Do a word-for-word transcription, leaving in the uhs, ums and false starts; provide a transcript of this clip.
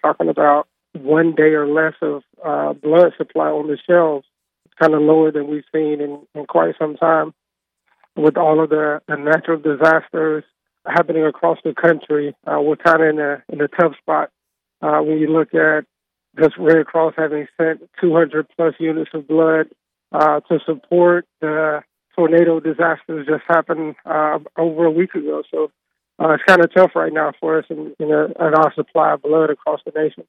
talking about one day or less of uh, blood supply on the shelves. It's kind of lower than we've seen in, in quite some time. With all of the, the natural disasters happening across the country, uh, we're kind of in a in a tough spot. Uh, when you look at just Red Cross having sent two hundred plus units of blood uh, to support the tornado disasters just happened uh, over a week ago. So uh, it's kind of tough right now for us in, in, a, in our supply of blood across the nation.